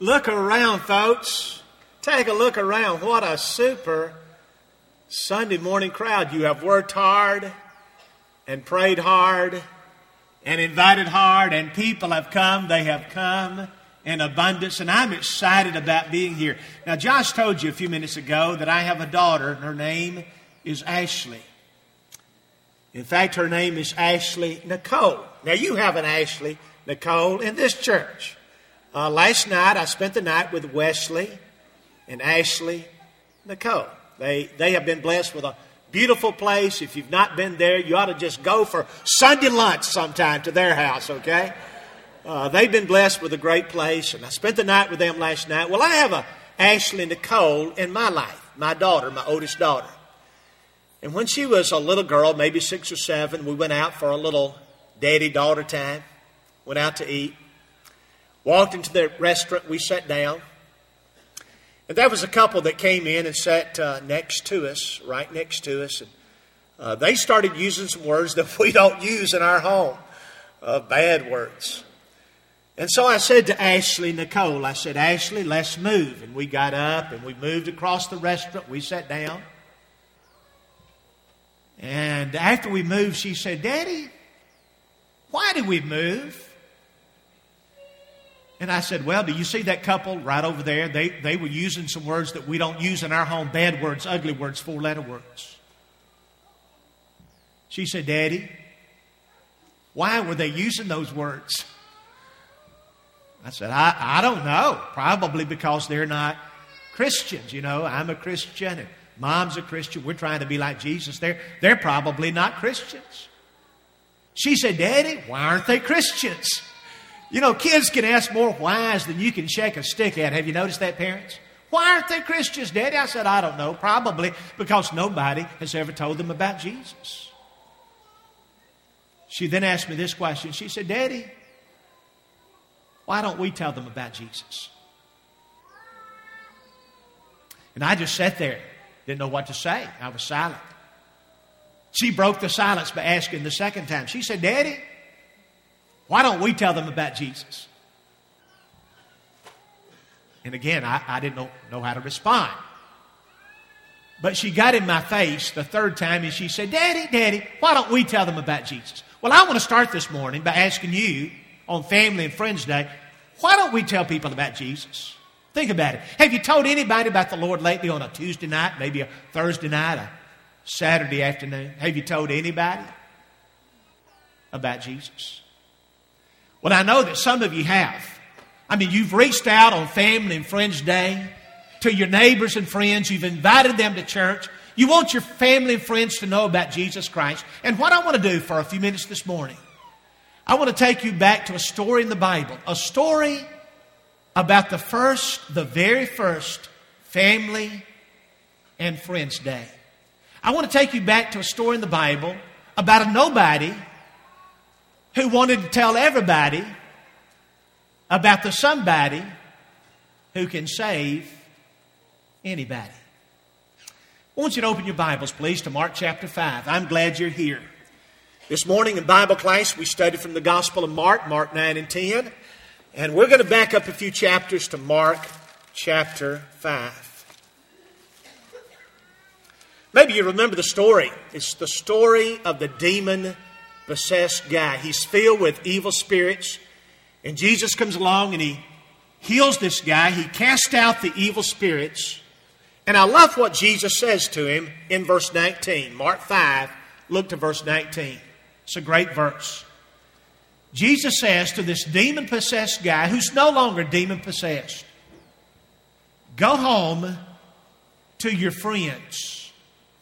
Look around, folks. Take a look around. What a super Sunday morning crowd. You have worked hard and prayed hard and invited hard, and people have come. They have come in abundance, and I'm excited about being here. Now, Josh told you a few minutes ago that I have a daughter, and her name is Ashley. In fact, her name is Ashley Nicole. Now, you have an Ashley Nicole in this church. Last night, I spent the night with Wesley and Ashley Nicole. They have been blessed with a beautiful place. If you've not been there, you ought to just go for Sunday lunch sometime to their house, okay? They've been blessed with a great place, and I spent the night with them last night. Well, I have a Ashley Nicole in my life, my daughter, my oldest daughter. And when she was a little girl, maybe 6 or 7, we went out for a little daddy-daughter time, went out to eat. Walked into the restaurant, we sat down. And there was a couple that came in and sat next to us, right next to us. And they started using some words that we don't use in our home, bad words. And so I said to Ashley Nicole, I said, Ashley, let's move. And we got up and we moved across the restaurant. We sat down. And after we moved, she said, Daddy, why did we move? And I said, well, do you see that couple right over there? They were using some words that we don't use in our home, bad words, ugly words, 4-letter words. She said, Daddy, why were they using those words? I said, I don't know. Probably because they're not Christians. You know, I'm a Christian and Mom's a Christian. We're trying to be like Jesus. They're probably not Christians. She said, Daddy, why aren't they Christians? You know, kids can ask more whys than you can shake a stick at. Have you noticed that, parents? Why aren't they Christians, Daddy? I said, I don't know. Probably because nobody has ever told them about Jesus. She then asked me this question. She said, Daddy, why don't we tell them about Jesus? And I just sat there, didn't know what to say. I was silent. She broke the silence by asking the second time. She said, Daddy, why don't we tell them about Jesus? And again, I didn't know how to respond. But she got in my face the third time and she said, Daddy, why don't we tell them about Jesus? Well, I want to start this morning by asking you on Family and Friends Day, why don't we tell people about Jesus? Think about it. Have you told anybody about the Lord lately on a Tuesday night, maybe a Thursday night, a Saturday afternoon? Have you told anybody about Jesus? Well, I know that some of you have. I mean, you've reached out on Family and Friends Day to your neighbors and friends. You've invited them to church. You want your family and friends to know about Jesus Christ. And what I want to do for a few minutes this morning, I want to take you back to a story in the Bible. A story about the very first Family and Friends Day. I want to take you back to a story in the Bible about a nobody who wanted to tell everybody about the somebody who can save anybody. I want you to open your Bibles, please, to Mark chapter 5. I'm glad you're here. This morning in Bible class, we studied from the Gospel of Mark, Mark 9 and 10. And we're going to back up a few chapters to Mark chapter 5. Maybe you remember the story. It's the story of the demon-possessed guy. He's filled with evil spirits. And Jesus comes along and he heals this guy. He casts out the evil spirits. And I love what Jesus says to him in verse 19. Mark 5, look to verse 19. It's a great verse. Jesus says to this demon-possessed guy, who's no longer demon-possessed, go home to your friends.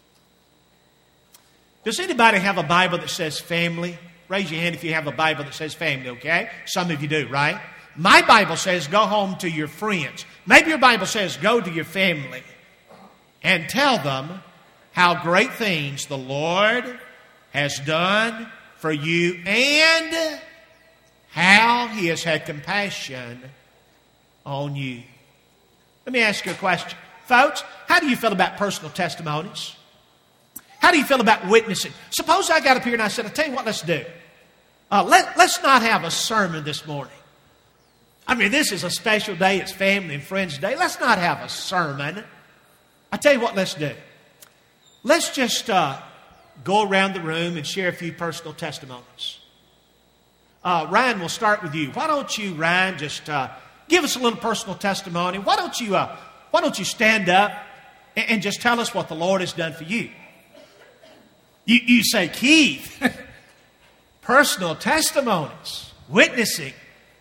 Does anybody have a Bible that says family? Raise your hand if you have a Bible that says family, okay? Some of you do, right? My Bible says go home to your friends. Maybe your Bible says go to your family and tell them how great things the Lord has done for you and how He has had compassion on you. Let me ask you a question. Folks, how do you feel about personal testimonies? How do you feel about witnessing? Suppose I got up here and I said, I'll tell you what, let's do. Let's not have a sermon this morning. I mean, this is a special day. It's Family and Friends Day. Let's not have a sermon. I tell you what, let's do. Let's just go around the room and share a few personal testimonies. Ryan, we'll start with you. Why don't you, Ryan, just give us a little personal testimony? Why don't you stand up and just tell us what the Lord has done for you? You say, Keith, personal testimonies, witnessing.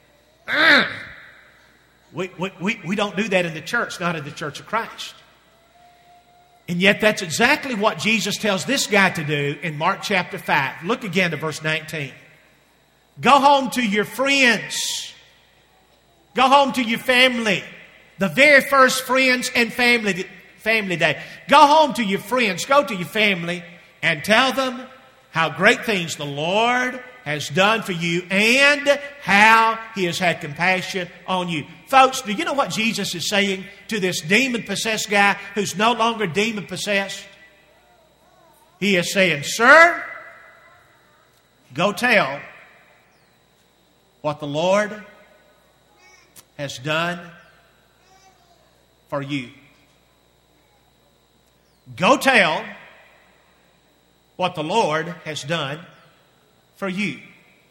We don't do that in the church, not in the Church of Christ. And yet that's exactly what Jesus tells this guy to do in Mark chapter 5. Look again to verse 19. Go home to your friends. Go home to your family. The very first friends and family day. Go home to your friends. Go to your family and tell them how great things the Lord has done for you and how He has had compassion on you. Folks, do you know what Jesus is saying to this demon-possessed guy who's no longer demon-possessed? He is saying, sir, go tell what the Lord has done for you. Go tell what the Lord has done for you.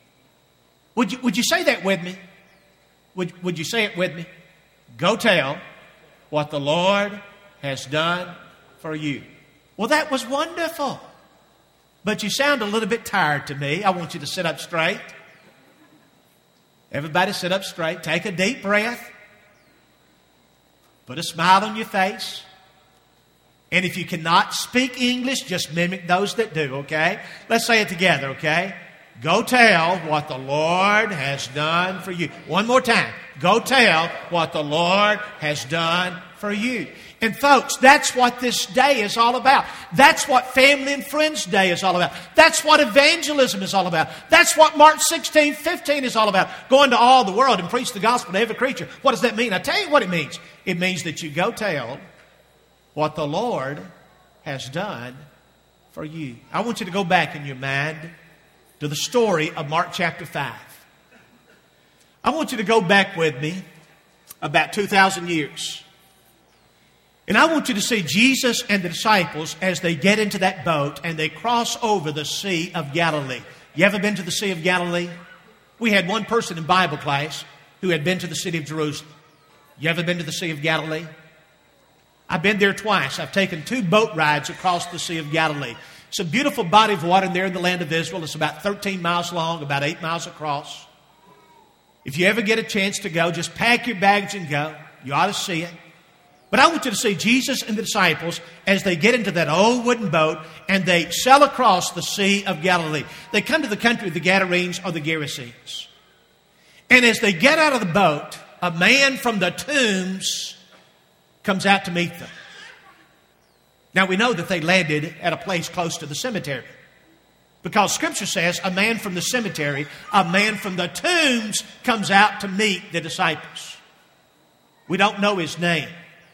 Would you say that with me? Would you say it with me? Go tell what the Lord has done for you. Well, that was wonderful. But you sound a little bit tired to me. I want you to sit up straight. Everybody sit up straight. Take a deep breath. Put a smile on your face. And if you cannot speak English, just mimic those that do, okay? Let's say it together, okay? Go tell what the Lord has done for you. One more time. Go tell what the Lord has done for you. And folks, that's what this day is all about. That's what Family and Friends Day is all about. That's what evangelism is all about. That's what March 16, 15 is all about. Going to all the world and preach the gospel to every creature. What does that mean? I tell you what it means. It means that you go tell what the Lord has done for you. I want you to go back in your mind to the story of Mark chapter 5. I want you to go back with me about 2,000 years. And I want you to see Jesus and the disciples as they get into that boat and they cross over the Sea of Galilee. You ever been to the Sea of Galilee? We had one person in Bible class who had been to the city of Jerusalem. You ever been to the Sea of Galilee? I've been there twice. I've taken 2 boat rides across the Sea of Galilee. It's a beautiful body of water there in the land of Israel. It's about 13 miles long, about 8 miles across. If you ever get a chance to go, just pack your bags and go. You ought to see it. But I want you to see Jesus and the disciples as they get into that old wooden boat and they sail across the Sea of Galilee. They come to the country of the Gadarenes or the Gerasenes. And as they get out of the boat, a man from the tombs comes out to meet them. Now we know that they landed at a place close to the cemetery. Because Scripture says a man from the cemetery, a man from the tombs comes out to meet the disciples. We don't know his name.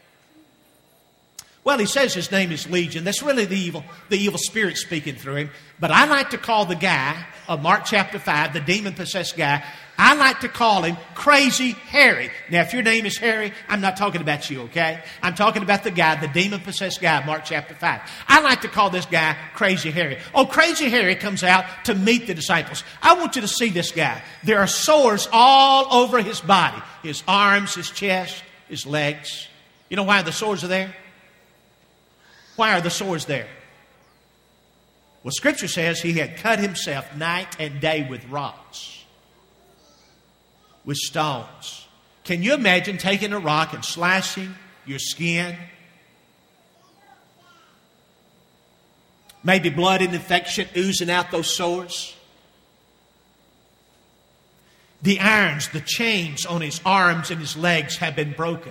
Well, he says his name is Legion. That's really the evil spirit speaking through him. But I like to call the guy of Mark chapter 5, the demon-possessed guy, I like to call him Crazy Harry. Now, if your name is Harry, I'm not talking about you, okay? I'm talking about the guy, the demon-possessed guy of Mark chapter 5. I like to call this guy Crazy Harry. Oh, Crazy Harry comes out to meet the disciples. I want you to see this guy. There are sores all over his body. His arms, his chest, his legs. You know why the sores are there? Why are the sores there? Well, Scripture says he had cut himself night and day with rocks, with stones. Can you imagine taking a rock and slashing your skin? Maybe blood and infection oozing out those sores. The irons, the chains on his arms and his legs have been broken.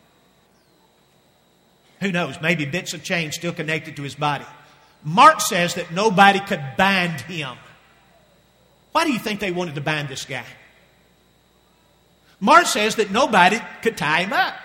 Who knows? Maybe bits of chain still connected to his body. Mark says that nobody could bind him. Why do you think they wanted to bind this guy? Mark says that nobody could tie him up.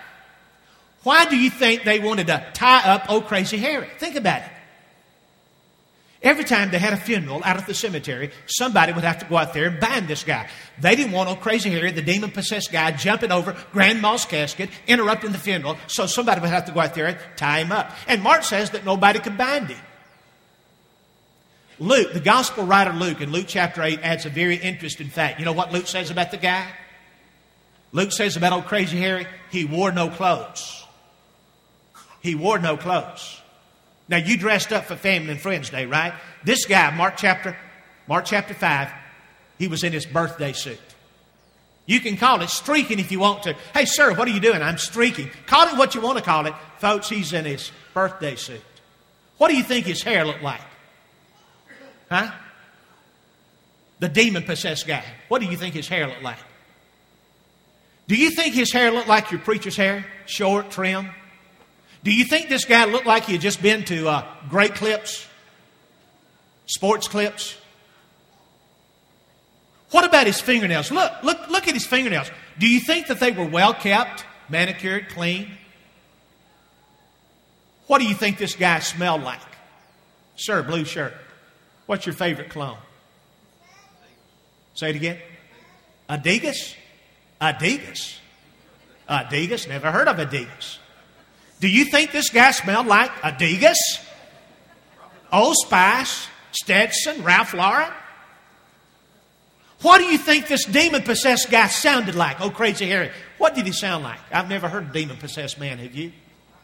Why do you think they wanted to tie up old Crazy Harry? Think about it. Every time they had a funeral out at the cemetery, somebody would have to go out there and bind this guy. They didn't want old Crazy Harry, the demon-possessed guy, jumping over Grandma's casket, interrupting the funeral, so somebody would have to go out there and tie him up. And Mark says that nobody could bind him. Luke, the gospel writer Luke, in Luke chapter 8, adds a very interesting fact. You know what Luke says about the guy? Luke says about old Crazy Harry, he wore no clothes. He wore no clothes. Now, you dressed up for Family and Friends Day, right? This guy, Mark chapter 5, he was in his birthday suit. You can call it streaking if you want to. Hey, sir, what are you doing? I'm streaking. Call it what you want to call it. Folks, he's in his birthday suit. What do you think his hair looked like? Huh? The demon-possessed guy. What do you think his hair looked like? Do you think his hair looked like your preacher's hair? Short, trim? Do you think this guy looked like he had just been to Great Clips? Sports Clips? What about his fingernails? Look at his fingernails. Do you think that they were well kept, manicured, clean? What do you think this guy smelled like? Sir, blue shirt. What's your favorite cologne? Say it again. Adidas? Adidas? Adidas? Never heard of Adidas. Do you think this guy smelled like Adidas? Old Spice? Stetson? Ralph Lauren? What do you think this demon-possessed guy sounded like? Oh, Crazy Harry. What did he sound like? I've never heard a demon-possessed man, have you?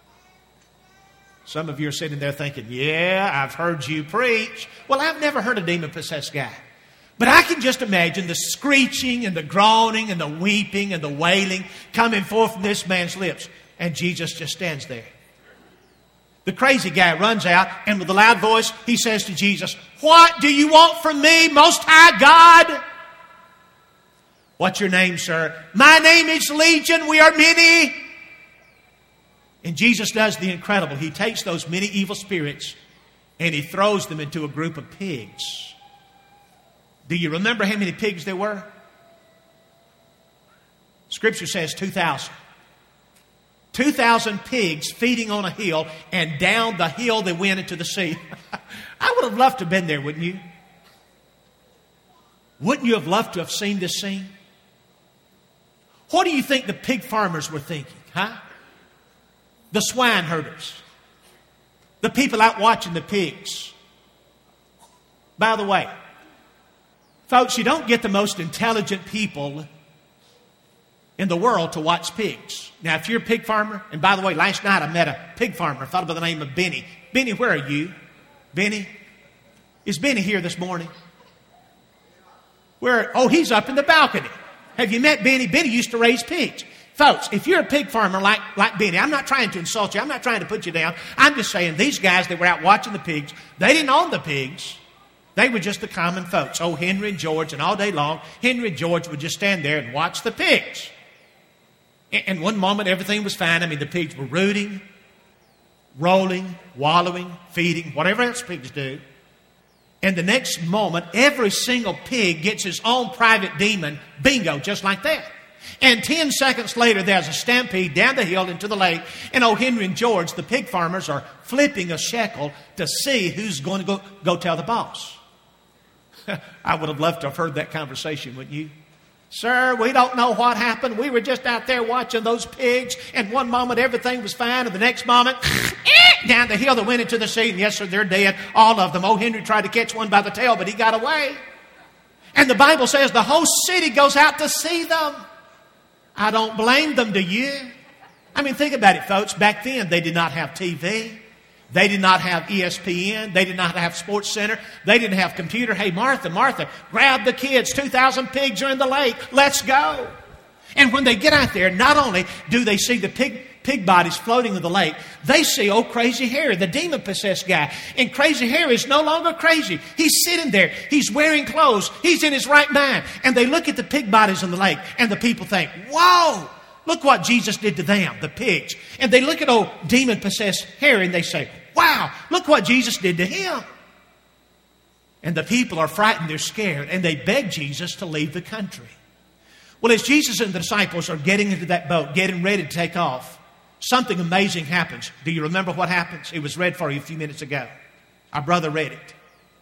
Some of you are sitting there thinking, yeah, I've heard you preach. Well, I've never heard a demon-possessed guy. But I can just imagine the screeching and the groaning and the weeping and the wailing coming forth from this man's lips. And Jesus just stands there. The crazy guy runs out and with a loud voice, he says to Jesus, "What do you want from me, Most High God?" "What's your name, sir?" "My name is Legion. We are many." And Jesus does the incredible. He takes those many evil spirits and he throws them into a group of pigs. Do you remember how many pigs there were? Scripture says 2,000. 2,000 pigs feeding on a hill, and down the hill they went into the sea. I would have loved to have been there, wouldn't you? Wouldn't you have loved to have seen this scene? What do you think the pig farmers were thinking, huh? The swine herders. The people out watching the pigs. By the way, folks, you don't get the most intelligent people in the world to watch pigs. Now, if you're a pig farmer, and by the way, last night I met a pig farmer, a fellow by the name of Benny. Benny, where are you? Benny? Is Benny here this morning? Where? Oh, he's up in the balcony. Have you met Benny? Benny used to raise pigs. Folks, if you're a pig farmer like Benny, I'm not trying to insult you. I'm not trying to put you down. I'm just saying these guys that were out watching the pigs, they didn't own the pigs. They were just the common folks. Oh, Henry and George, and all day long, Henry and George would just stand there and watch the pigs. And one moment, everything was fine. I mean, the pigs were rooting, rolling, wallowing, feeding, whatever else pigs do. And the next moment, every single pig gets his own private demon, bingo, just like that. And 10 seconds later, there's a stampede down the hill into the lake. And old Henry and George, the pig farmers, are flipping a shekel to see who's going to go tell the boss. I would have loved to have heard that conversation, wouldn't you? "Sir, we don't know what happened. We were just out there watching those pigs, and one moment everything was fine, and the next moment, down the hill they went into the sea, and yes, sir, they're dead, all of them. Oh, Henry tried to catch one by the tail, but he got away." And the Bible says the whole city goes out to see them. I don't blame them, do you? I mean, think about it, folks. Back then, they did not have TV. They did not have ESPN. They did not have Sports Center. They didn't have computer. "Hey, Martha, grab the kids. 2,000 pigs are in the lake. Let's go." And when they get out there, not only do they see the pig bodies floating in the lake, they see old Crazy Harry, the demon-possessed guy. And Crazy Harry is no longer crazy. He's sitting there. He's wearing clothes. He's in his right mind. And they look at the pig bodies in the lake, and the people think, "Whoa! Look what Jesus did to them, the pigs." And they look at old demon-possessed Harry and they say, "Wow, look what Jesus did to him." And the people are frightened, they're scared, and they beg Jesus to leave the country. Well, as Jesus and the disciples are getting into that boat, getting ready to take off, something amazing happens. Do you remember what happens? It was read for you a few minutes ago. Our brother read it.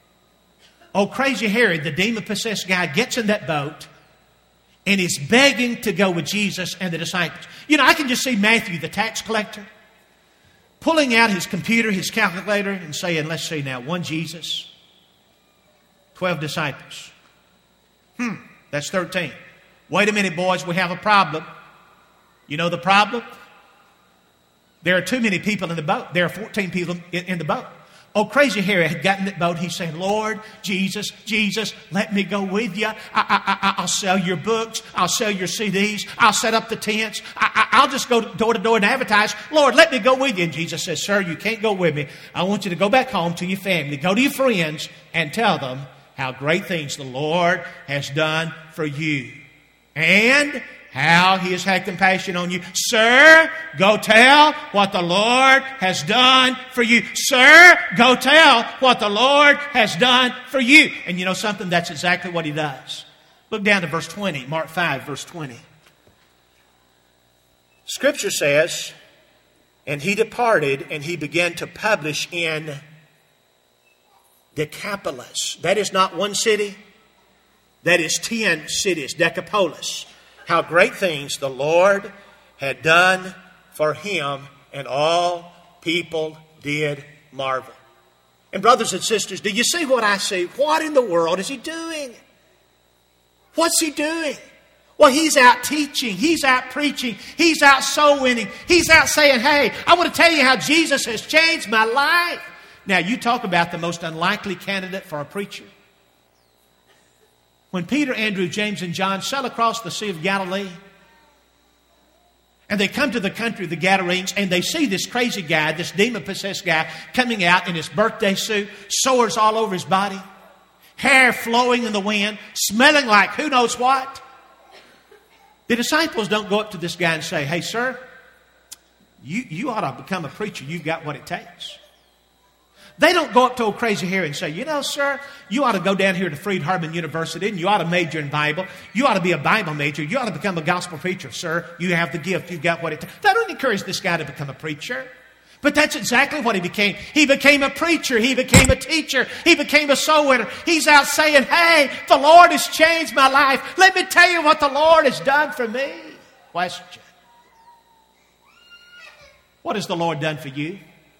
old Crazy Harry, the demon-possessed guy, gets in that boat and is begging to go with Jesus and the disciples. You know, I can just see Matthew, the tax collector, pulling out his computer, his calculator, and saying, let's see now, 1 Jesus, 12 disciples. That's 13. Wait a minute, boys, we have a problem. You know the problem? There are too many people in the boat. There are 14 people in the boat. Oh, Crazy Harry had gotten in that boat. He's saying, Lord, Jesus, let me go with you. I'll sell your books. I'll sell your CDs. I'll set up the tents. I'll just go door to door and advertise. Lord, let me go with you. And Jesus says, sir, you can't go with me. I want you to go back home to your family. Go to your friends and tell them how great things the Lord has done for you. And how He has had compassion on you. Sir, go tell what the Lord has done for you. Sir, go tell what the Lord has done for you. And you know something? That's exactly what He does. Look down to verse 20, Mark 5, verse 20. Scripture says, and He departed and He began to publish in Decapolis. That is not one city. That is 10 cities, Decapolis. How great things the Lord had done for him, and all people did marvel. And brothers and sisters, do you see what I see? What in the world is He doing? What's He doing? Well, He's out teaching. He's out preaching. He's out soul winning. He's out saying, hey, I want to tell you how Jesus has changed my life. Now, you talk about the most unlikely candidate for a preacher. When Peter, Andrew, James, and John sail across the Sea of Galilee, and they come to the country of the Gadarenes, and they see this crazy guy, this demon-possessed guy, coming out in his birthday suit, sores all over his body, hair flowing in the wind, smelling like who knows what. The disciples don't go up to this guy and say, hey, sir, you ought to become a preacher. You've got what it takes. They don't go up to old Crazy Harry and say, you know, sir, you ought to go down here to Freed-Hardeman University and you ought to major in Bible. You ought to be a Bible major. You ought to become a gospel preacher, sir. You have the gift. You've got what it takes. They don't encourage this guy to become a preacher. But that's exactly what he became. He became a preacher. He became a teacher. He became a soul winner. He's out saying, hey, the Lord has changed my life. Let me tell you what the Lord has done for me. Question. What has the Lord done for you?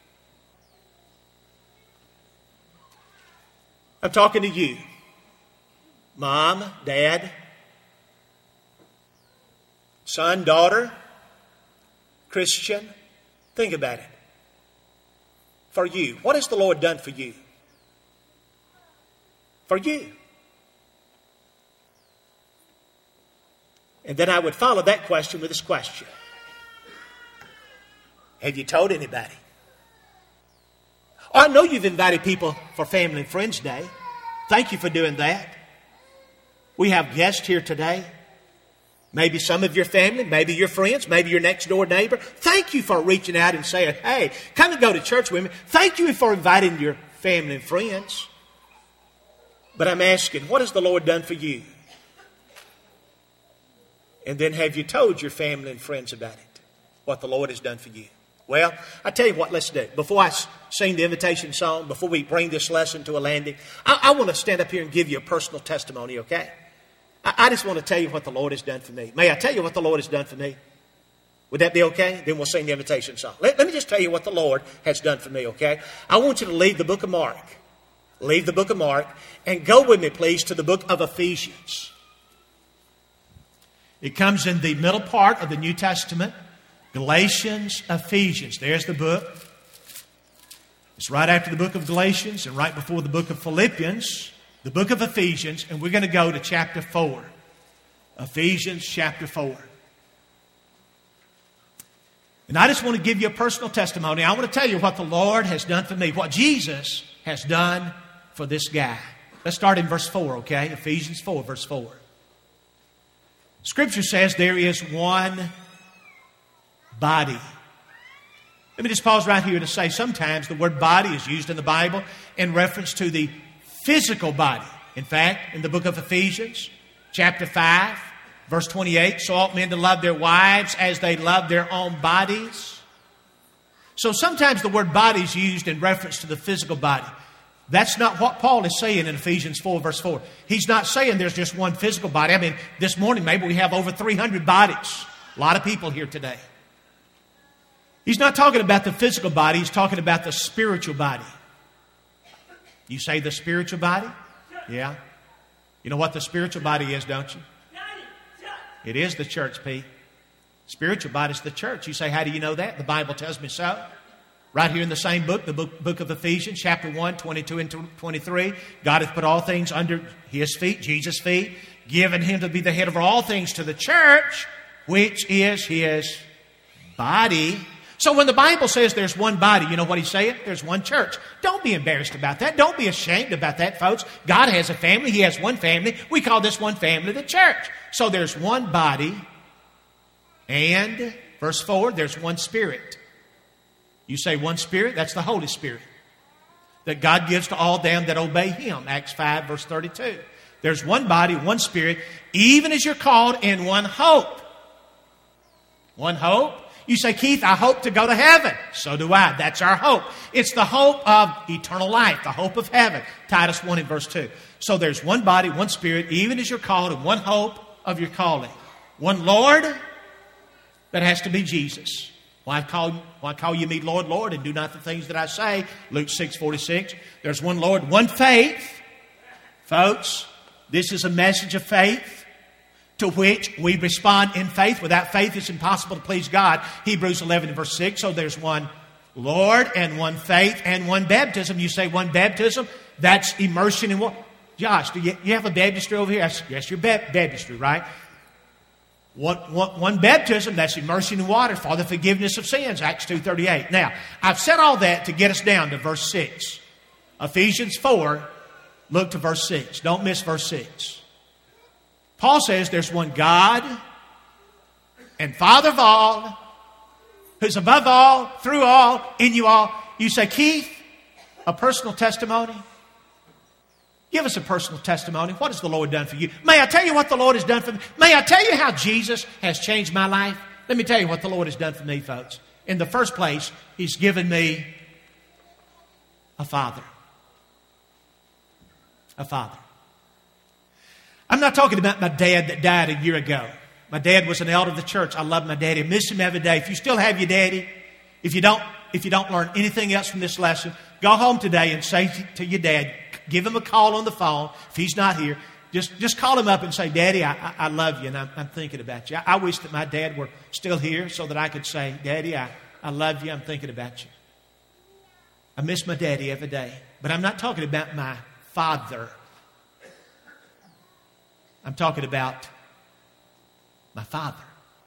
I'm talking to you, mom, dad, son, daughter, Christian. Think about it. For you, what has the Lord done for you? For you. And then I would follow that question with this question. Have you told anybody? I know you've invited people for Family and Friends Day. Thank you for doing that. We have guests here today. Maybe some of your family, maybe your friends, maybe your next door neighbor. Thank you for reaching out and saying, hey, come and go to church with me. Thank you for inviting your family and friends. But I'm asking, what has the Lord done for you? And then have you told your family and friends about it? What the Lord has done for you? Well, I tell you what, let's do. Before I sing the invitation song, before we bring this lesson to a landing, I want to stand up here and give you a personal testimony, okay? I just want to tell you what the Lord has done for me. May I tell you what the Lord has done for me? Would that be okay? Then we'll sing the invitation song. Let me just tell you what the Lord has done for me, okay? I want you to leave the book of Mark. Leave the book of Mark and go with me, please, to the book of Ephesians. It comes in the middle part of the New Testament. Galatians, Ephesians. There's the book. It's right after the book of Galatians and right before the book of Philippians, the book of Ephesians, and we're going to go to chapter 4. Ephesians chapter 4. And I just want to give you a personal testimony. I want to tell you what the Lord has done for me, what Jesus has done for this guy. Let's start in verse 4, okay? Ephesians 4, verse 4. Scripture says there is one body. Let me just pause right here to say sometimes the word body is used in the Bible in reference to the physical body. In fact, in the book of Ephesians, chapter 5, verse 28, so ought men to love their wives as they love their own bodies. So sometimes the word body is used in reference to the physical body. That's not what Paul is saying in Ephesians 4, verse 4. He's not saying there's just one physical body. I mean, this morning maybe we have over 300 bodies. A lot of people here today. He's not talking about the physical body. He's talking about the spiritual body. You say the spiritual body? Yeah. You know what the spiritual body is, don't you? It is the church, Pete. Spiritual body is the church. You say, how do you know that? The Bible tells me so. Right here in the same book, the book of Ephesians, chapter 1, 22 and 23. God hath put all things under His feet, Jesus' feet, given Him to be the head of all things to the church, which is His body. So when the Bible says there's one body, you know what He's saying? There's one church. Don't be embarrassed about that. Don't be ashamed about that, folks. God has a family. He has one family. We call this one family the church. So there's one body, and, verse 4, there's one Spirit. You say one Spirit, that's the Holy Spirit that God gives to all them that obey Him. Acts 5, verse 32. There's one body, one Spirit, even as you're called in one hope. One hope? You say, Keith, I hope to go to heaven. So do I. That's our hope. It's the hope of eternal life, the hope of heaven. Titus 1 and verse 2. So there's one body, one Spirit, even as you're called in one hope of your calling. One Lord, that has to be Jesus. Why call you me Lord, Lord, and do not the things that I say? Luke 6:46. There's one Lord, one faith. Folks, this is a message of faith to which we respond in faith. Without faith, it's impossible to please God. Hebrews 11 and verse 6. So there's one Lord and one faith and one baptism. You say one baptism? That's immersion in what? Josh, do you have a baptistry over here? Yes, you're baptistry, right? One baptism, that's immersion in water for the forgiveness of sins, Acts 2:38. Now, I've said all that to get us down to verse 6. Ephesians 4, look to verse 6. Don't miss verse 6. Paul says there's one God and Father of all, who's above all, through all, in you all. You say, Keith, a personal testimony? Give us a personal testimony. What has the Lord done for you? May I tell you what the Lord has done for me? May I tell you how Jesus has changed my life? Let me tell you what the Lord has done for me, folks. In the first place, He's given me a father. A father. I'm not talking about my dad that died a year ago. My dad was an elder of the church. I love my daddy. I miss him every day. If you still have your daddy, if you don't learn anything else from this lesson, go home today and say to your dad, give him a call on the phone. If he's not here, just call him up and say, Daddy, I love you and I'm thinking about you. I wish that my dad were still here so that I could say, Daddy, I love you. I'm thinking about you. I miss my daddy every day. But I'm not talking about my father. I'm talking about my Father.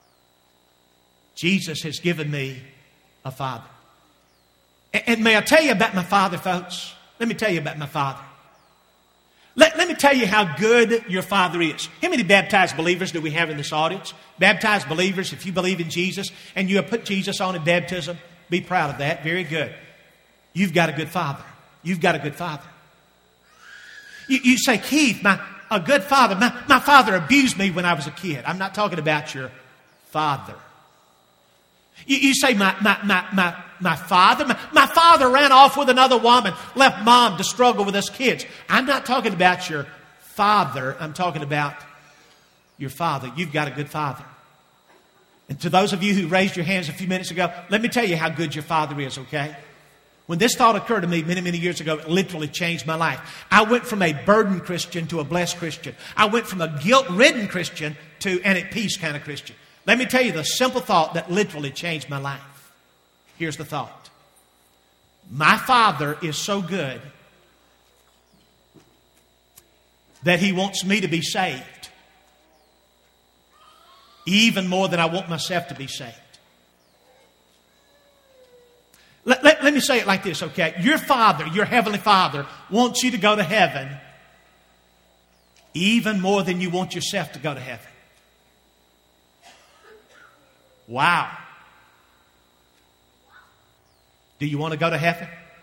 Jesus has given me a Father. And may I tell you about my Father, folks? Let me tell you about my Father. Let me tell you how good your Father is. How many baptized believers do we have in this audience? Baptized believers, if you believe in Jesus and you have put Jesus on in baptism, be proud of that. Very good. You've got a good Father. You've got a good Father. You say, Keith, a good father. My father abused me when I was a kid. I'm not talking about your father. You say, my father? My father ran off with another woman, left mom to struggle with us kids. I'm not talking about your father. I'm talking about your Father. You've got a good Father. And to those of you who raised your hands a few minutes ago, let me tell you how good your Father is, okay? When this thought occurred to me many, many years ago, it literally changed my life. I went from a burdened Christian to a blessed Christian. I went from a guilt-ridden Christian to an at peace kind of Christian. Let me tell you the simple thought that literally changed my life. Here's the thought. My Father is so good that He wants me to be saved even more than I want myself to be saved. Let me say it like this, okay? Your Father, your Heavenly Father, wants you to go to heaven even more than you want yourself to go to heaven. Wow. Do you want to go to heaven?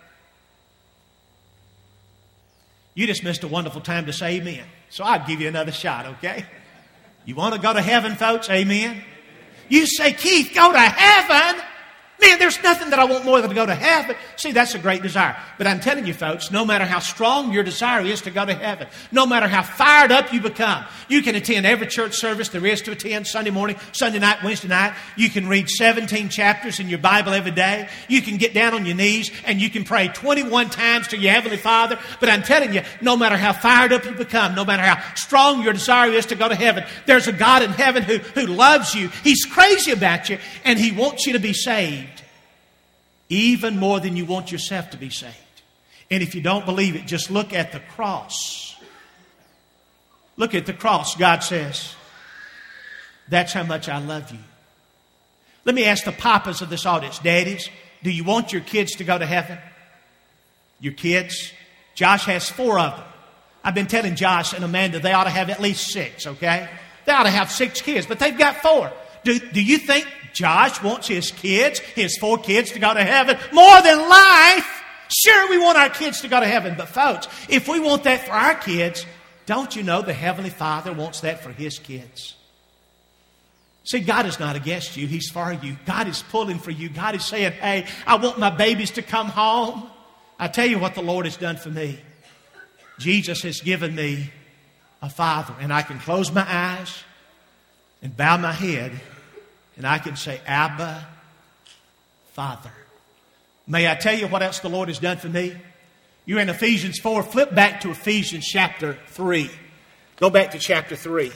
You just missed a wonderful time to say amen. So I'll give you another shot, okay? You want to go to heaven, folks? Amen? You say, Keith, go to heaven? Man, there's nothing that I want more than to go to heaven. See, that's a great desire. But I'm telling you, folks, no matter how strong your desire is to go to heaven, no matter how fired up you become, you can attend every church service there is to attend, Sunday morning, Sunday night, Wednesday night. You can read 17 chapters in your Bible every day. You can get down on your knees and you can pray 21 times to your Heavenly Father. But I'm telling you, no matter how fired up you become, no matter how strong your desire is to go to heaven, there's a God in heaven who loves you. He's crazy about you, and He wants you to be saved. Even more than you want yourself to be saved. And if you don't believe it, just look at the cross. Look at the cross. God says, that's how much I love you. Let me ask the papas of this audience, daddies, do you want your kids to go to heaven? Your kids? Josh has 4 of them. I've been telling Josh and Amanda they ought to have at least 6, okay? They ought to have 6 kids, but they've got 4. Do you think Josh wants his 4 kids to go to heaven more than life? Sure, we want our kids to go to heaven. But folks, if we want that for our kids, don't you know the Heavenly Father wants that for His kids? See, God is not against you. He's for you. God is pulling for you. God is saying, hey, I want my babies to come home. I tell you what the Lord has done for me. Jesus has given me a father. And I can close my eyes and bow my head, and I can say, Abba, Father. May I tell you what else the Lord has done for me? You're in Ephesians 4. Flip back to Ephesians chapter 3. Go back to chapter 3.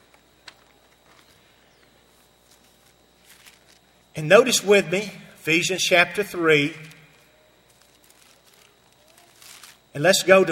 And notice with me, Ephesians chapter 3. And let's go to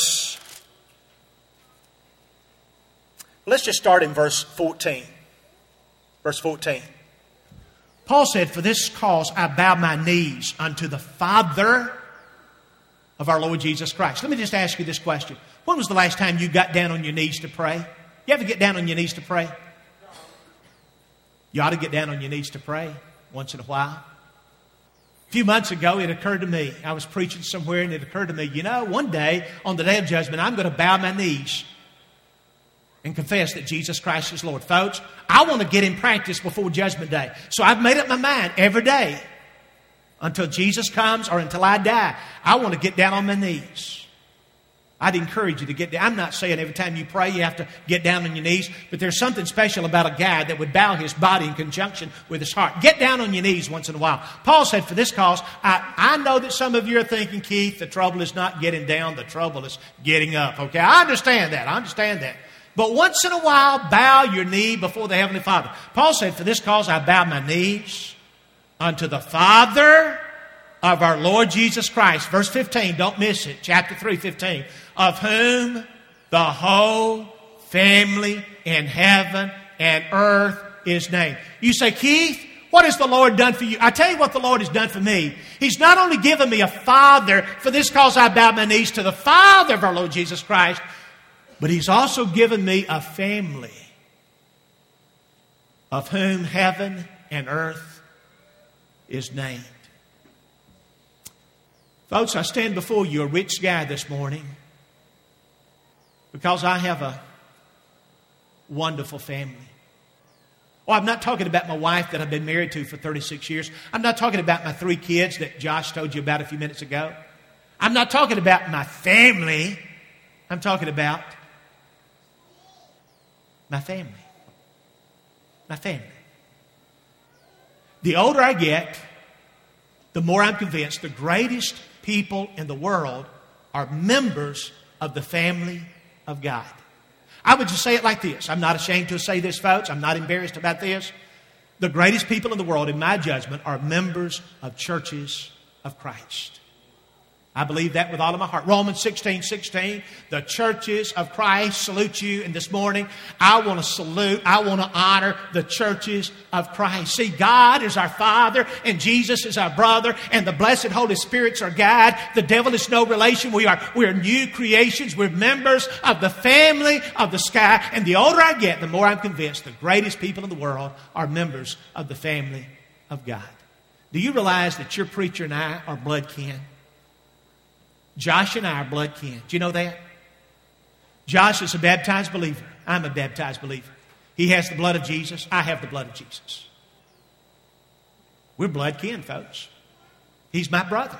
let's just start in verse 14. Verse 14. Paul said, for this cause I bow my knees unto the Father of our Lord Jesus Christ. Let me just ask you this question. When was the last time you got down on your knees to pray? You ever get down on your knees to pray? You ought to get down on your knees to pray once in a while. A few months ago, it occurred to me. I was preaching somewhere and it occurred to me, one day on the day of judgment, I'm going to bow my knees and confess that Jesus Christ is Lord. Folks, I want to get in practice before Judgment Day. So I've made up my mind every day until Jesus comes or until I die, I want to get down on my knees. I'd encourage you to get down. I'm not saying every time you pray you have to get down on your knees, but there's something special about a guy that would bow his body in conjunction with his heart. Get down on your knees once in a while. Paul said, for this cause, I know that some of you are thinking, Keith, the trouble is not getting down, the trouble is getting up. Okay, I understand that. But once in a while, bow your knee before the Heavenly Father. Paul said, for this cause I bow my knees unto the Father of our Lord Jesus Christ. Verse 15, don't miss it. Chapter 3, 15. Of whom the whole family in heaven and earth is named. You say, Keith, what has the Lord done for you? I tell you what the Lord has done for me. He's not only given me a father, for this cause I bow my knees to the Father of our Lord Jesus Christ, but He's also given me a family of whom heaven and earth is named. Folks, I stand before you a rich guy this morning because I have a wonderful family. Oh, I'm not talking about my wife that I've been married to for 36 years. I'm not talking about my 3 kids that Josh told you about a few minutes ago. I'm not talking about my family. I'm talking about my family. My family. The older I get, the more I'm convinced the greatest people in the world are members of the family of God. I would just say it like this. I'm not ashamed to say this, folks. I'm not embarrassed about this. The greatest people in the world, in my judgment, are members of churches of Christ. I believe that with all of my heart. Romans 16:16, the churches of Christ salute you. And this morning, I want to honor the churches of Christ. See, God is our Father, and Jesus is our brother, and the blessed Holy Spirit's our guide. The devil is no relation. We're new creations. We're members of the family of the sky. And the older I get, the more I'm convinced the greatest people in the world are members of the family of God. Do you realize that your preacher and I are blood kin? Josh and I are blood kin. Do you know that? Josh is a baptized believer. I'm a baptized believer. He has the blood of Jesus. I have the blood of Jesus. We're blood kin, folks. He's my brother.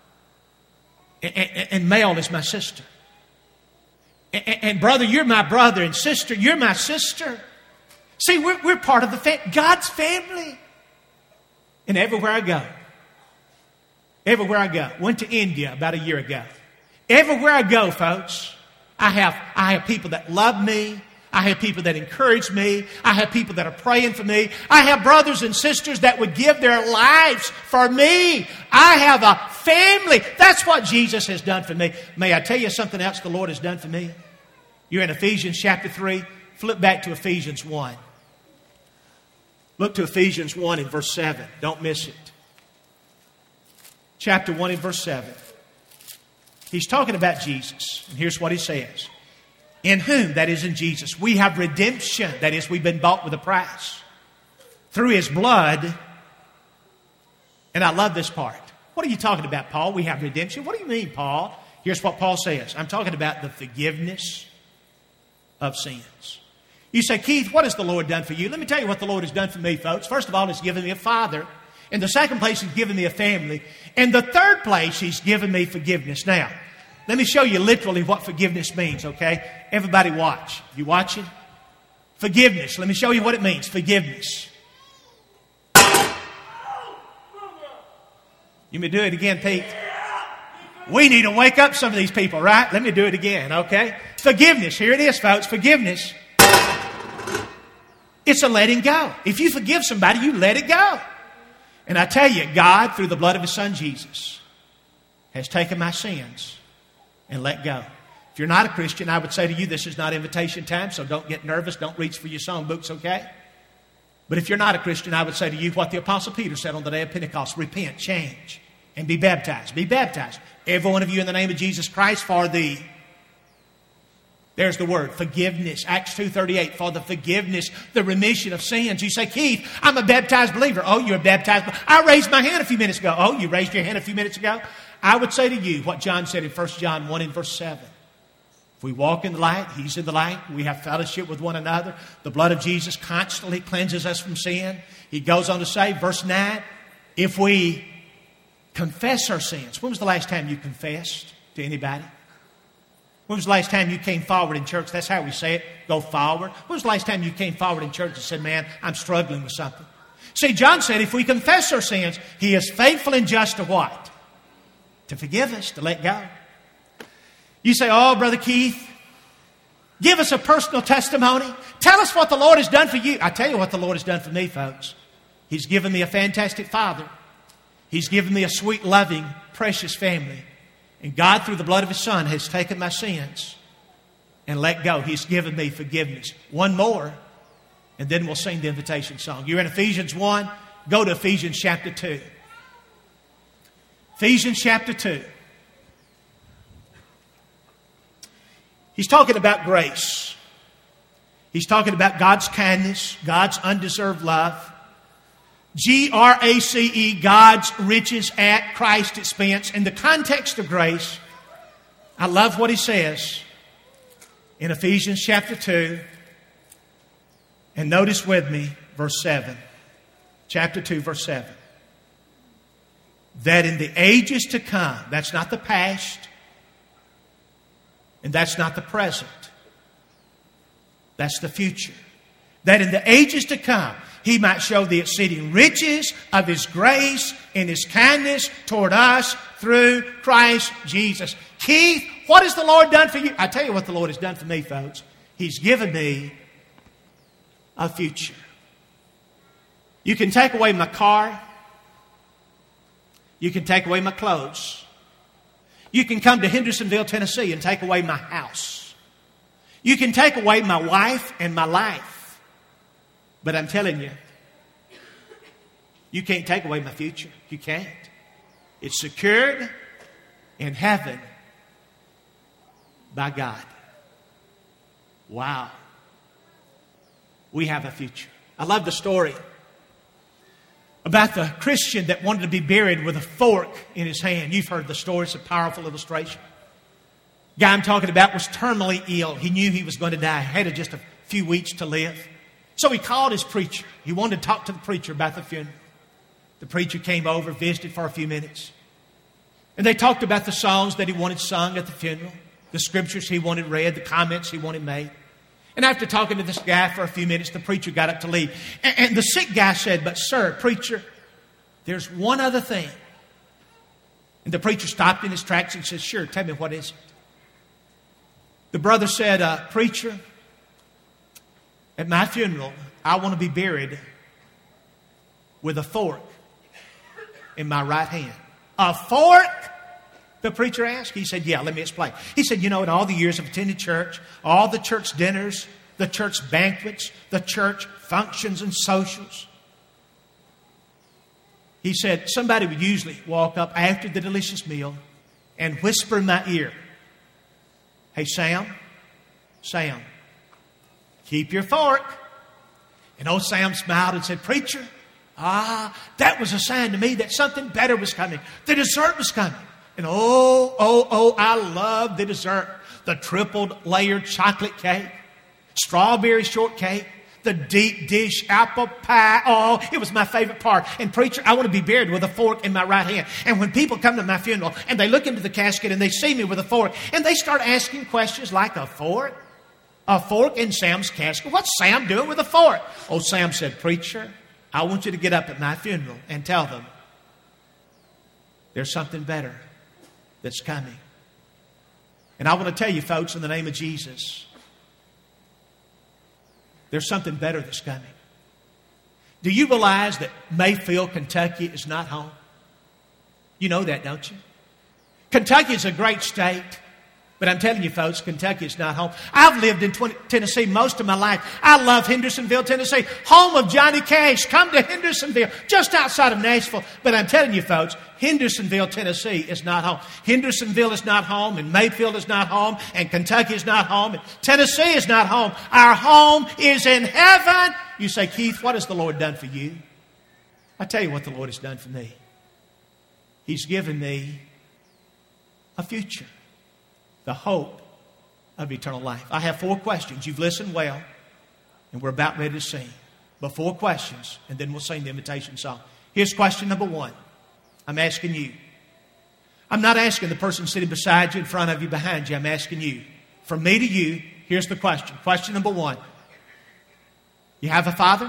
And Mel is my sister. And brother, you're my brother. And sister, you're my sister. See, we're part of God's family. And everywhere I go, went to India about a year ago. Everywhere I go, folks, I have people that love me. I have people that encourage me. I have people that are praying for me. I have brothers and sisters that would give their lives for me. I have a family. That's what Jesus has done for me. May I tell you something else the Lord has done for me? You're in Ephesians chapter 3. Flip back to Ephesians 1. Look to Ephesians 1 in verse 7. Don't miss it. Chapter 1 in verse 7. He's talking about Jesus. And here's what he says. In whom, that is in Jesus, we have redemption. That is, we've been bought with a price. Through His blood. And I love this part. What are you talking about, Paul? We have redemption. What do you mean, Paul? Here's what Paul says. I'm talking about the forgiveness of sins. You say, Keith, what has the Lord done for you? Let me tell you what the Lord has done for me, folks. First of all, He's given me a father. In the second place, He's given me a family. In the third place, He's given me forgiveness. Now, let me show you literally what forgiveness means, okay? Everybody watch. You watching? Forgiveness. Let me show you what it means. Forgiveness. You may do it again, Pete. We need to wake up some of these people, right? Let me do it again, okay? Forgiveness. Here it is, folks. Forgiveness. It's a letting go. If you forgive somebody, you let it go. And I tell you, God, through the blood of His Son Jesus, has taken my sins and let go. If you're not a Christian, I would say to you, this is not invitation time, so don't get nervous. Don't reach for your songbooks, okay? But if you're not a Christian, I would say to you what the Apostle Peter said on the day of Pentecost. Repent, change, and be baptized. Be baptized. Every one of you in the name of Jesus Christ for the... There's the word, forgiveness. Acts 2:38, for the forgiveness, the remission of sins. You say, Keith, I'm a baptized believer. Oh, you're a baptized believer. I raised my hand a few minutes ago. Oh, you raised your hand a few minutes ago? I would say to you what John said in 1 John 1 and verse 7. If we walk in the light, He's in the light. We have fellowship with one another. The blood of Jesus constantly cleanses us from sin. He goes on to say, verse 9, if we confess our sins. When was the last time you confessed to anybody? When was the last time you came forward in church? That's how we say it, go forward. When was the last time you came forward in church and said, man, I'm struggling with something? See, John said if we confess our sins, He is faithful and just to what? To forgive us, to let go. You say, oh, Brother Keith, give us a personal testimony. Tell us what the Lord has done for you. I tell you what the Lord has done for me, folks. He's given me a fantastic father. He's given me a sweet, loving, precious family. And God, through the blood of His Son, has taken my sins and let go. He's given me forgiveness. One more, and then we'll sing the invitation song. You're in Ephesians 1. Go to Ephesians chapter 2. Ephesians chapter 2. He's talking about grace. He's talking about God's kindness, God's undeserved love. G-R-A-C-E, God's riches at Christ's expense. In the context of grace, I love what he says in Ephesians chapter 2. And notice with me, verse 7. Chapter 2, verse 7. That in the ages to come, that's not the past, and that's not the present. That's the future. That in the ages to come, He might show the exceeding riches of His grace and His kindness toward us through Christ Jesus. Keith, what has the Lord done for you? I tell you what the Lord has done for me, folks. He's given me a future. You can take away my car. You can take away my clothes. You can come to Hendersonville, Tennessee and take away my house. You can take away my wife and my life. But I'm telling you, you can't take away my future. You can't. It's secured in heaven by God. Wow. We have a future. I love the story about the Christian that wanted to be buried with a fork in his hand. You've heard the story. It's a powerful illustration. The guy I'm talking about was terminally ill. He knew he was going to die. He had just a few weeks to live. So he called his preacher. He wanted to talk to the preacher about the funeral. The preacher came over, visited for a few minutes. And they talked about the songs that he wanted sung at the funeral, the scriptures he wanted read, the comments he wanted made. And after talking to this guy for a few minutes, the preacher got up to leave. And the sick guy said, "But sir, preacher, there's one other thing." And the preacher stopped in his tracks and said, "Sure, tell me, what is it?" The brother said, "Preacher, at my funeral, I want to be buried with a fork in my right hand." "A fork?" the preacher asked. He said, "Yeah, let me explain." He said, "You know, in all the years of attending church, all the church dinners, the church banquets, the church functions and socials," he said, somebody would usually walk up after the delicious meal and whisper in my ear, "Hey, Sam, keep your fork." And old Sam smiled and said, "Preacher, that was a sign to me that something better was coming. The dessert was coming." And I love the dessert. The tripled layered chocolate cake, strawberry shortcake, the deep dish apple pie. Oh, it was my favorite part. And preacher, I want to be buried with a fork in my right hand. And when people come to my funeral and they look into the casket and they see me with a fork and they start asking questions like, "A fork? A fork in Sam's casket? What's Sam doing with a fork?" Old Sam said, "Preacher, I want you to get up at my funeral and tell them there's something better that's coming." And I want to tell you, folks, in the name of Jesus, there's something better that's coming. Do you realize that Mayfield, Kentucky is not home? You know that, don't you? Kentucky is a great state. But I'm telling you, folks, Kentucky is not home. I've lived in Tennessee most of my life. I love Hendersonville, Tennessee, home of Johnny Cash. Come to Hendersonville, just outside of Nashville. But I'm telling you, folks, Hendersonville, Tennessee is not home. Hendersonville is not home, and Mayfield is not home, and Kentucky is not home, and Tennessee is not home. Our home is in heaven. You say, "Keith, what has the Lord done for you?" I tell you what the Lord has done for me. He's given me a future. The hope of eternal life. I have 4 questions. You've listened well, and we're about ready to sing. But 4 questions, and then we'll sing the invitation song. Here's question number 1. I'm asking you. I'm not asking the person sitting beside you, in front of you, behind you. I'm asking you. From me to you, here's the question. Question number 1. You have a father?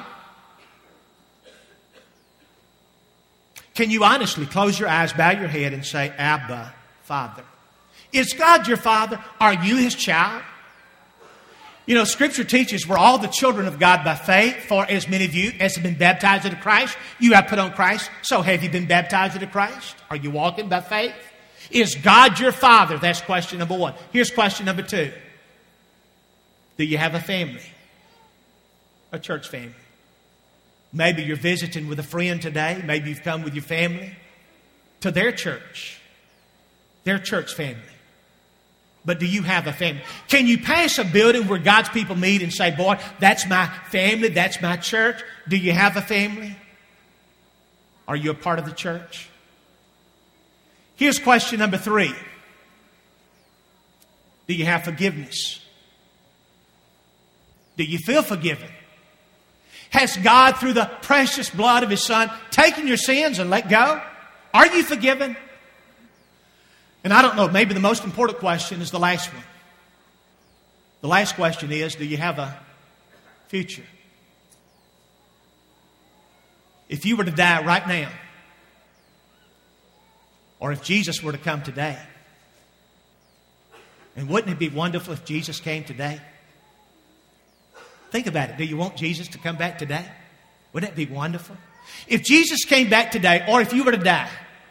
Can you honestly close your eyes, bow your head, and say, "Abba, Father"? Is God your Father? Are you His child? You know, Scripture teaches we're all the children of God by faith. For as many of you as have been baptized into Christ, you have put on Christ. So have you been baptized into Christ? Are you walking by faith? Is God your Father? That's question number 1. Here's question number 2. Do you have a family? A church family. Maybe you're visiting with a friend today. Maybe you've come with your family to their church family. But do you have a family? Can you pass a building where God's people meet and say, "Boy, that's my family, that's my church"? Do you have a family? Are you a part of the church? Here's question number 3. Do you have forgiveness? Do you feel forgiven? Has God, through the precious blood of His Son, taken your sins and let go? Are you forgiven? And I don't know, maybe the most important question is the last one. The last question is, do you have a future? If you were to die right now, or if Jesus were to come today, and wouldn't it be wonderful if Jesus came today? Think about it. Do you want Jesus to come back today? Wouldn't it be wonderful? If Jesus came back today, or if you were to die,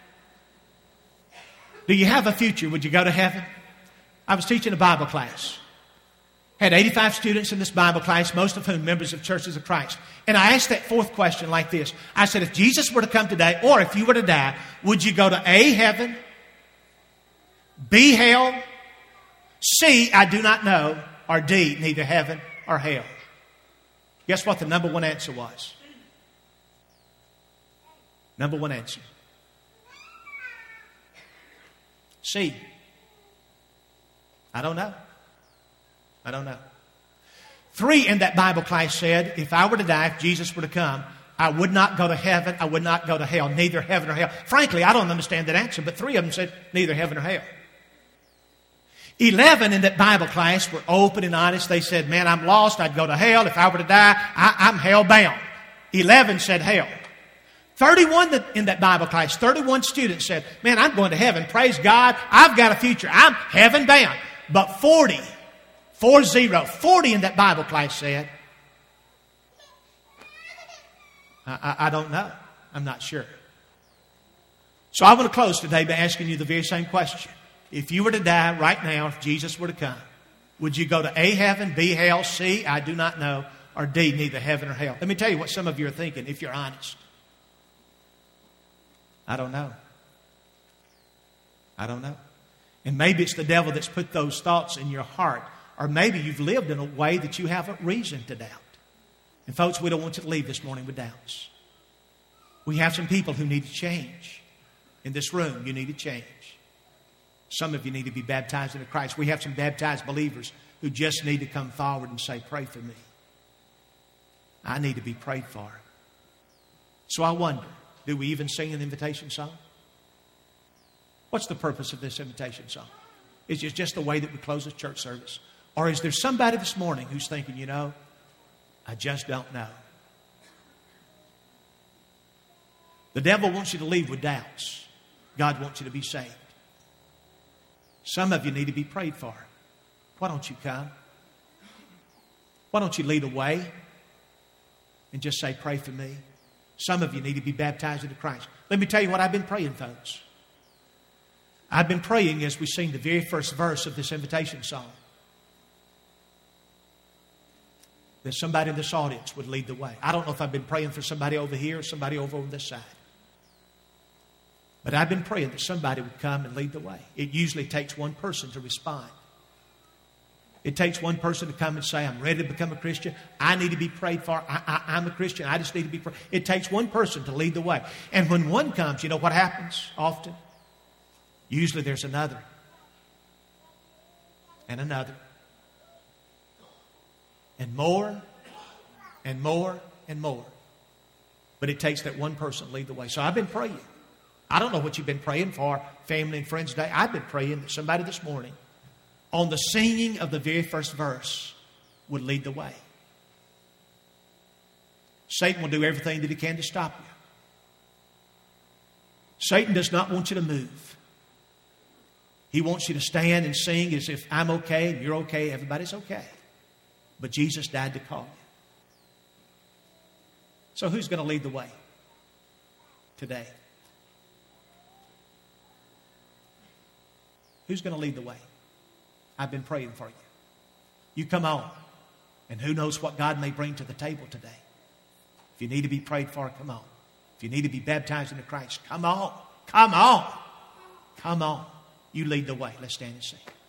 do you have a future? Would you go to heaven? I was teaching a Bible class. Had 85 students in this Bible class, most of whom members of Churches of Christ. And I asked that 4th question like this. I said, if Jesus were to come today, or if you were to die, would you go to A, heaven, B, hell, C, I do not know, or D, neither heaven or hell? Guess what the number 1 answer was? Number 1 answer. C. I don't know. 3 in that Bible class said, if I were to die, if Jesus were to come, I would not go to heaven. I would not go to hell. Neither heaven or hell. Frankly, I don't understand that answer, but 3 of them said neither heaven or hell. 11 in that Bible class were open and honest. They said, man, I'm lost. I'd go to hell. If I were to die, I'm hell-bound. 11 said hell. 31 in that Bible class, 31 students said, man, I'm going to heaven. Praise God. I've got a future. I'm heaven-bound. But 40 in that Bible class said, I don't know. I'm not sure. So I want to close today by asking you the very same question. If you were to die right now, if Jesus were to come, would you go to A, heaven, B, hell, C, I do not know, or D, neither heaven or hell? Let me tell you what some of you are thinking, if you're honest. I don't know. I don't know. And maybe it's the devil that's put those thoughts in your heart, or maybe you've lived in a way that you haven't reason to doubt. And folks, we don't want you to leave this morning with doubts. We have some people who need to change. In this room, you need to change. Some of you need to be baptized into Christ. We have some baptized believers who just need to come forward and say, pray for me. I need to be prayed for. So I wonder, do we even sing an invitation song? What's the purpose of this invitation song? Is it just the way that we close this church service? Or is there somebody this morning who's thinking, you know, I just don't know. The devil wants you to leave with doubts. God wants you to be saved. Some of you need to be prayed for. Why don't you come? Why don't you lead a way and just say, pray for me? Some of you need to be baptized into Christ. Let me tell you what I've been praying, folks. I've been praying as we sing the very first verse of this invitation song, that somebody in this audience would lead the way. I don't know if I've been praying for somebody over here or somebody over on this side. But I've been praying that somebody would come and lead the way. It usually takes one person to respond. It takes one person to come and say, I'm ready to become a Christian. I need to be prayed for. I'm a Christian. I just need to be prayed. It takes one person to lead the way. And when one comes, you know what happens often? Usually there's another. And another. And more. And more. And more. But it takes that one person to lead the way. So I've been praying. I don't know what you've been praying for, Family and Friends Day. I've been praying that somebody this morning, on the singing of the very first verse, would lead the way. Satan will do everything that he can to stop you. Satan does not want you to move. He wants you to stand and sing as if I'm okay and you're okay, everybody's okay. But Jesus died to call you. So who's going to lead the way today? Who's going to lead the way? I've been praying for you. You come on. And who knows what God may bring to the table today. If you need to be prayed for, come on. If you need to be baptized into Christ, come on. Come on. Come on. You lead the way. Let's stand and sing.